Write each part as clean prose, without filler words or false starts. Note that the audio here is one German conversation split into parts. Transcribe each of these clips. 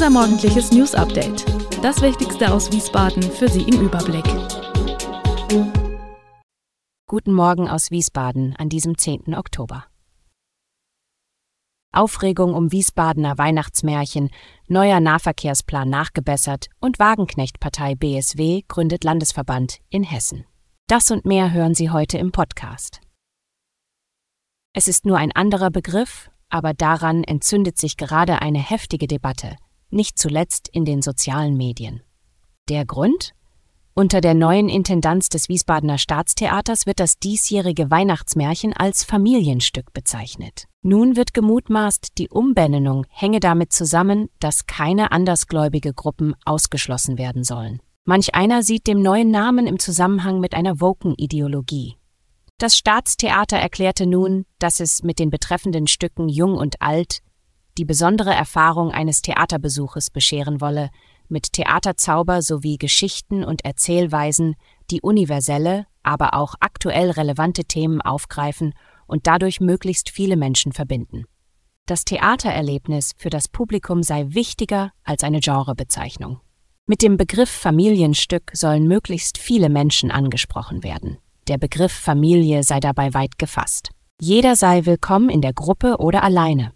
Unser morgendliches News-Update. Das Wichtigste aus Wiesbaden für Sie im Überblick. Guten Morgen aus Wiesbaden an diesem 10. Oktober. Aufregung um Wiesbadener Weihnachtsmärchen, neuer Nahverkehrsplan nachgebessert und Wagenknecht-Partei BSW gründet Landesverband in Hessen. Das und mehr hören Sie heute im Podcast. Es ist nur ein anderer Begriff, aber daran entzündet sich gerade eine heftige Debatte, nicht zuletzt in den sozialen Medien. Der Grund? Unter der neuen Intendanz des Wiesbadener Staatstheaters wird das diesjährige Weihnachtsmärchen als Familienstück bezeichnet. Nun wird gemutmaßt, die Umbenennung hänge damit zusammen, dass keine andersgläubige Gruppen ausgeschlossen werden sollen. Manch einer sieht dem neuen Namen im Zusammenhang mit einer Woken-Ideologie. Das Staatstheater erklärte nun, dass es mit den betreffenden Stücken Jung und Alt die besondere Erfahrung eines Theaterbesuches bescheren wolle, mit Theaterzauber sowie Geschichten und Erzählweisen, die universelle, aber auch aktuell relevante Themen aufgreifen und dadurch möglichst viele Menschen verbinden. Das Theatererlebnis für das Publikum sei wichtiger als eine Genrebezeichnung. Mit dem Begriff Familienstück sollen möglichst viele Menschen angesprochen werden. Der Begriff Familie sei dabei weit gefasst. Jeder sei willkommen in der Gruppe oder alleine.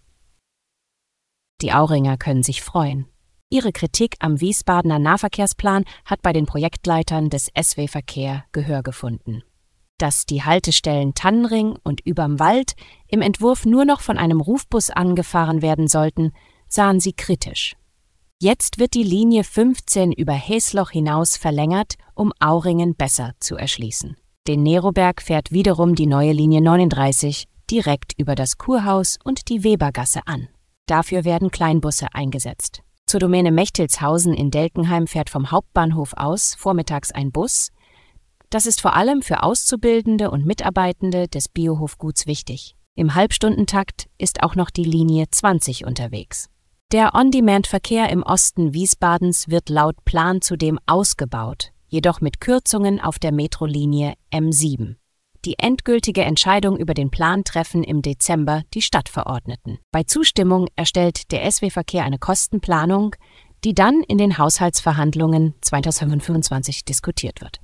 Die Auringer können sich freuen. Ihre Kritik am Wiesbadener Nahverkehrsplan hat bei den Projektleitern des SW Verkehr Gehör gefunden. Dass die Haltestellen Tannenring und Überm Wald im Entwurf nur noch von einem Rufbus angefahren werden sollten, sahen sie kritisch. Jetzt wird die Linie 15 über Häsloch hinaus verlängert, um Auringen besser zu erschließen. Den Neroberg fährt wiederum die neue Linie 39 direkt über das Kurhaus und die Webergasse an. Dafür werden Kleinbusse eingesetzt. Zur Domäne Mechtelshausen in Delkenheim fährt vom Hauptbahnhof aus vormittags ein Bus. Das ist vor allem für Auszubildende und Mitarbeitende des Biohofguts wichtig. Im Halbstundentakt ist auch noch die Linie 20 unterwegs. Der On-Demand-Verkehr im Osten Wiesbadens wird laut Plan zudem ausgebaut, jedoch mit Kürzungen auf der Metrolinie M7. Die endgültige Entscheidung über den Plan treffen im Dezember die Stadtverordneten. Bei Zustimmung erstellt der SW Verkehr eine Kostenplanung, die dann in den Haushaltsverhandlungen 2025 diskutiert wird.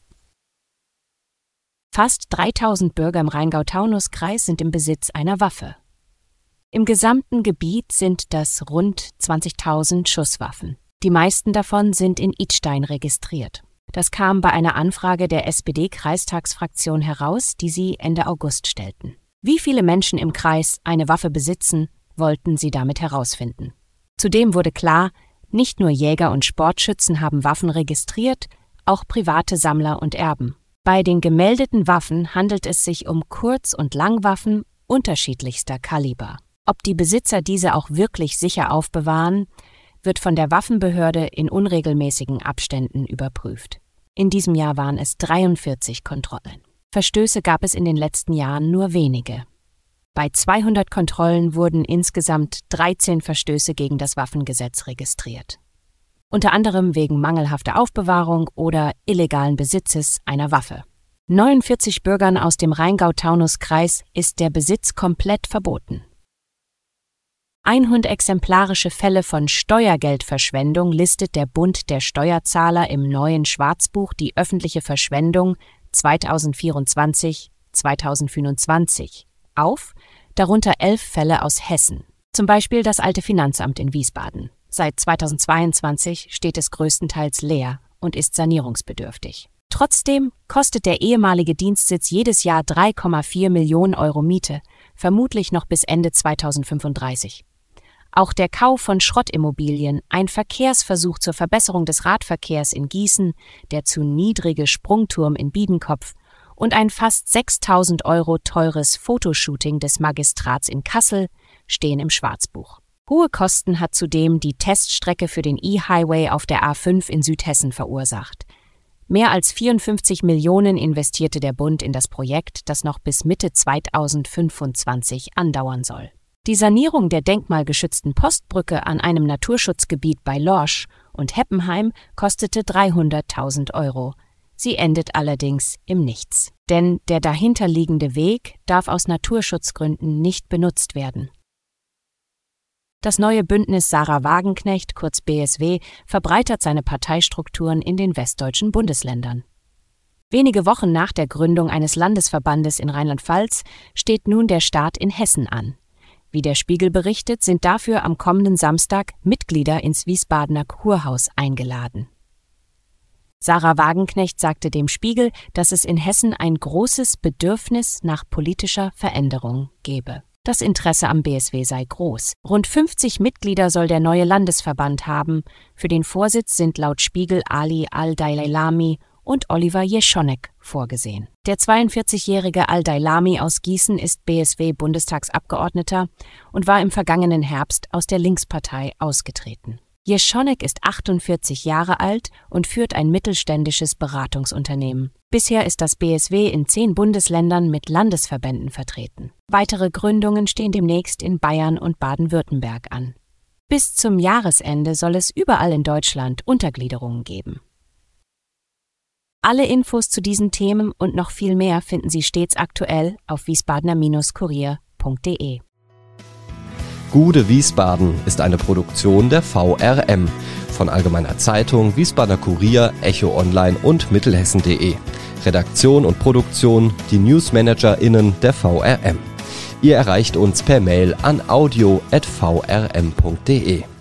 Fast 3000 Bürger im Rheingau-Taunus-Kreis sind im Besitz einer Waffe. Im gesamten Gebiet sind das rund 20.000 Schusswaffen. Die meisten davon sind in Idstein registriert. Das kam bei einer Anfrage der SPD-Kreistagsfraktion heraus, die sie Ende August stellten. Wie viele Menschen im Kreis eine Waffe besitzen, wollten sie damit herausfinden. Zudem wurde klar, nicht nur Jäger und Sportschützen haben Waffen registriert, auch private Sammler und Erben. Bei den gemeldeten Waffen handelt es sich um Kurz- und Langwaffen unterschiedlichster Kaliber. Ob die Besitzer diese auch wirklich sicher aufbewahren, wird von der Waffenbehörde in unregelmäßigen Abständen überprüft. In diesem Jahr waren es 43 Kontrollen. Verstöße gab es in den letzten Jahren nur wenige. Bei 200 Kontrollen wurden insgesamt 13 Verstöße gegen das Waffengesetz registriert. Unter anderem wegen mangelhafter Aufbewahrung oder illegalen Besitzes einer Waffe. 49 Bürgern aus dem Rheingau-Taunus-Kreis ist der Besitz komplett verboten. 100 exemplarische Fälle von Steuergeldverschwendung listet der Bund der Steuerzahler im neuen Schwarzbuch Die öffentliche Verschwendung 2024-2025 auf, darunter 11 Fälle aus Hessen. Zum Beispiel das alte Finanzamt in Wiesbaden. Seit 2022 steht es größtenteils leer und ist sanierungsbedürftig. Trotzdem kostet der ehemalige Dienstsitz jedes Jahr 3,4 Millionen Euro Miete, vermutlich noch bis Ende 2035. Auch der Kauf von Schrottimmobilien, ein Verkehrsversuch zur Verbesserung des Radverkehrs in Gießen, der zu niedrige Sprungturm in Biedenkopf und ein fast 6.000 Euro teures Fotoshooting des Magistrats in Kassel stehen im Schwarzbuch. Hohe Kosten hat zudem die Teststrecke für den E-Highway auf der A5 in Südhessen verursacht. Mehr als 54 Millionen investierte der Bund in das Projekt, das noch bis Mitte 2025 andauern soll. Die Sanierung der denkmalgeschützten Postbrücke an einem Naturschutzgebiet bei Lorsch und Heppenheim kostete 300.000 Euro. Sie endet allerdings im Nichts. Denn der dahinterliegende Weg darf aus Naturschutzgründen nicht benutzt werden. Das neue Bündnis Sarah Wagenknecht, kurz BSW, verbreitert seine Parteistrukturen in den westdeutschen Bundesländern. Wenige Wochen nach der Gründung eines Landesverbandes in Rheinland-Pfalz steht nun der Start in Hessen an. Wie der Spiegel berichtet, sind dafür am kommenden Samstag Mitglieder ins Wiesbadener Kurhaus eingeladen. Sarah Wagenknecht sagte dem Spiegel, dass es in Hessen ein großes Bedürfnis nach politischer Veränderung gebe. Das Interesse am BSW sei groß. Rund 50 Mitglieder soll der neue Landesverband haben. Für den Vorsitz sind laut Spiegel Ali Al-Dailami und Oliver Jeschonek vorgesehen. Der 42-jährige Al-Dailami aus Gießen ist BSW-Bundestagsabgeordneter und war im vergangenen Herbst aus der Linkspartei ausgetreten. Jeschonek ist 48 Jahre alt und führt ein mittelständisches Beratungsunternehmen. Bisher ist das BSW in 10 Bundesländern mit Landesverbänden vertreten. Weitere Gründungen stehen demnächst in Bayern und Baden-Württemberg an. Bis zum Jahresende soll es überall in Deutschland Untergliederungen geben. Alle Infos zu diesen Themen und noch viel mehr finden Sie stets aktuell auf wiesbadener-kurier.de. Gude Wiesbaden ist eine Produktion der VRM von Allgemeiner Zeitung, Wiesbadener Kurier, Echo Online und Mittelhessen.de. Redaktion und Produktion die NewsmanagerInnen der VRM. Ihr erreicht uns per Mail an audio@vrm.de.